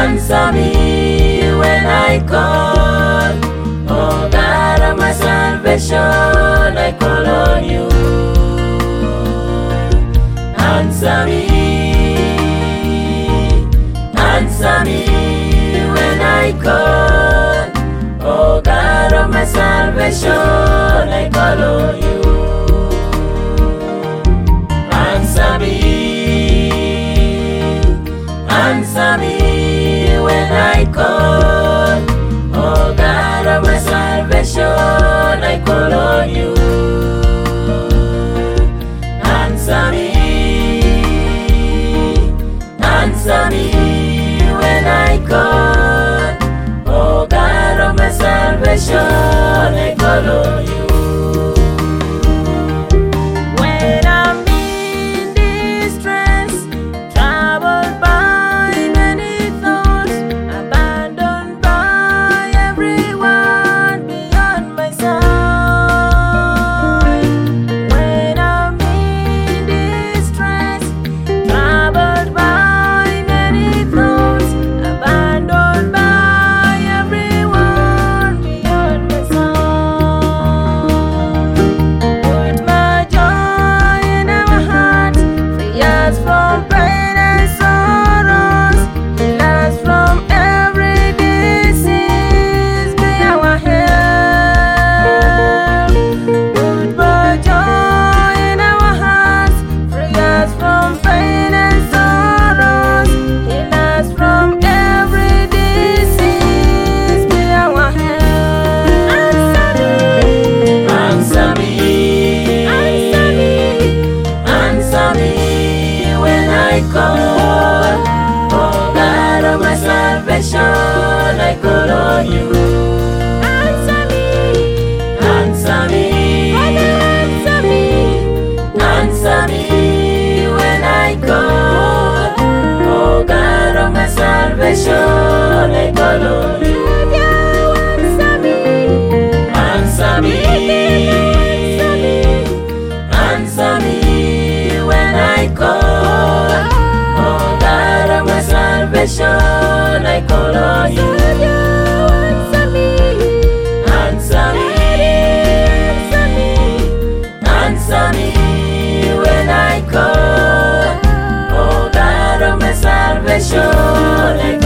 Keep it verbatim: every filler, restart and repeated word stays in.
Answer me when I call. Oh God of my salvation, I call on you. Answer me, answer me when I call. Oh God of my salvation, I call on you. Answer me, answer me when I call. Oh God of my salvation, I call on you. Answer me, answer me when I call. Oh God of my salvation, I call on you. When I'm in distress, troubled by many thoughts, abandoned by everyone beyond my sight. When I'm in distress, troubled by many thoughts, abandoned by everyone beyond my sight. Put my joy in our hearts, free us from pain and sorrows, heal us from every disease, be our help. Put my joy in our hearts, free us from pain and sorrows, heal us from every disease, be our help. Answer me, Answer me, answer me, answer me when I call. Oh God of my salvation, I call on you. answer me, Answer me, Father, answer me, answer me when I call. Oh God of my salvation, I call on you. Savior, answer me, Answer me, answer me when I call. Oh God of my salvation, I call on you. Savior, answer me, Answer me, answer me when I call. Oh God of my salvation, I